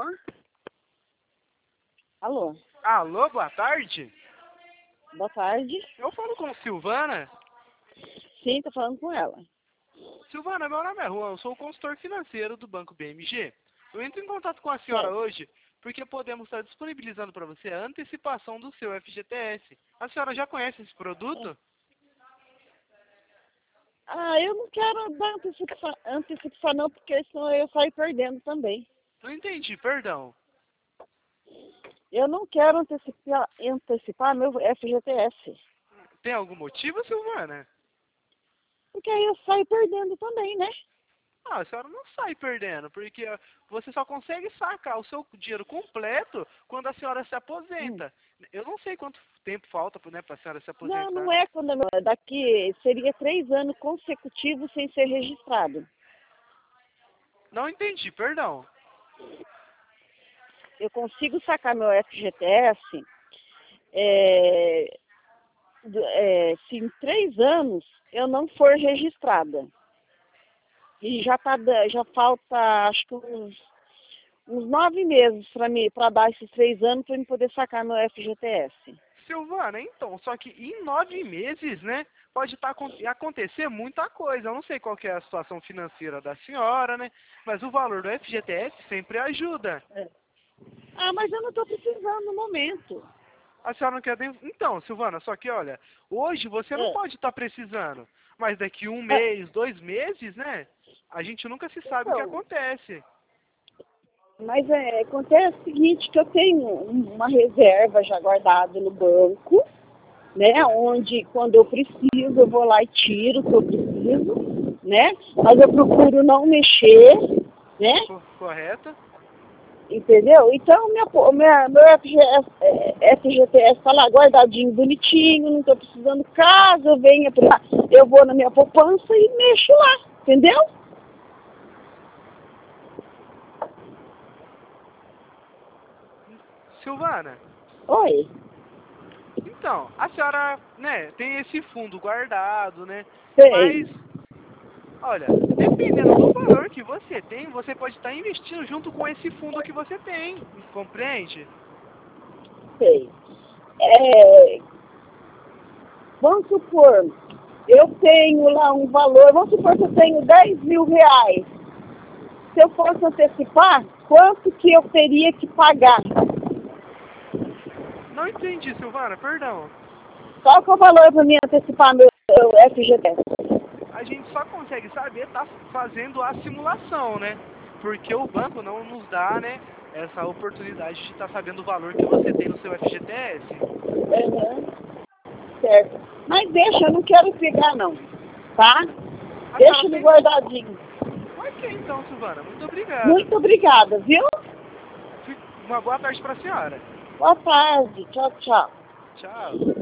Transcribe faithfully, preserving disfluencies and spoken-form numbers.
Alô? Alô? Alô, boa tarde. Boa tarde. Eu falo com Silvana. Sim, tô falando com ela. Silvana, meu nome é Juan, eu sou o consultor financeiro do Banco B M G. Eu entro em contato com a senhora Certo. hoje porque podemos estar disponibilizando para você a antecipação do seu F G T S. A senhora já conhece esse produto? Ah, eu não quero dar antecipação, antecipação não, porque senão eu saio perdendo também. Não entendi, perdão. Eu não quero antecipar, antecipar meu F G T S. Tem algum motivo, Silvana? Porque aí eu saio perdendo também, né? Ah, a senhora não sai perdendo, porque ó, você só consegue sacar o seu dinheiro completo quando a senhora se Hum. aposenta. Eu não sei quanto tempo falta, né, para a senhora se Não, aposentar. não é quando eu, daqui seria três anos consecutivos sem ser registrado. Não entendi, perdão. Eu consigo sacar meu F G T S é, do- é, se em três anos eu não for registrada. E já, tá, da- já falta, acho que uns, uns nove meses para mim, para dar esses três anos para eu poder sacar meu F G T S. Silvana, então, só que em nove meses, né, pode tá, acontecer muita coisa. Eu não sei qual que é a situação financeira da senhora, né, mas o valor do F G T S sempre ajuda. É. Ah, mas eu não estou precisando no momento. A senhora não quer... nem- Então, Silvana, só que, olha, hoje você não É. pode estar precisando, mas daqui um Ah, mês, dois meses, né, a gente nunca se sabe o que então, acontece. mas é, acontece o seguinte, que eu tenho um- uma reserva já guardada no banco, né? Onde quando eu preciso, eu vou lá e tiro o que eu preciso, né? Mas eu procuro não mexer, né? Co- Correto? Entendeu? Então, minha, po- minha, meu F G S, é, F G T S está lá guardadinho, bonitinho, não estou precisando. Caso eu venha pra, eu vou na minha poupança e mexo lá, entendeu? Silvana, Oi. então, a senhora, né, tem esse fundo guardado, né, Sei, mas... Olha, dependendo do valor que você tem, você pode estar investindo junto com esse fundo que você tem, compreende? sei. É, vamos supor, eu tenho lá um valor, vamos supor que eu tenho dez mil reais. Se eu fosse antecipar, quanto que eu teria que pagar? Não entendi, Silvana, perdão. Qual que é o valor para mim antecipar meu, meu F G T S? A gente só consegue saber tá fazendo a simulação, né? Porque o banco não nos dá, né, essa oportunidade de estar sabendo o valor que você tem no seu F G T S. Uhum, certo. Mas deixa, eu não quero pegar não, tá? A Deixa senhora ele tem... guardadinho. Ok, então, Silvana, muito obrigado. Muito obrigada, viu? Uma boa tarde para a senhora. Boa tarde. Tchau, tchau. Tchau.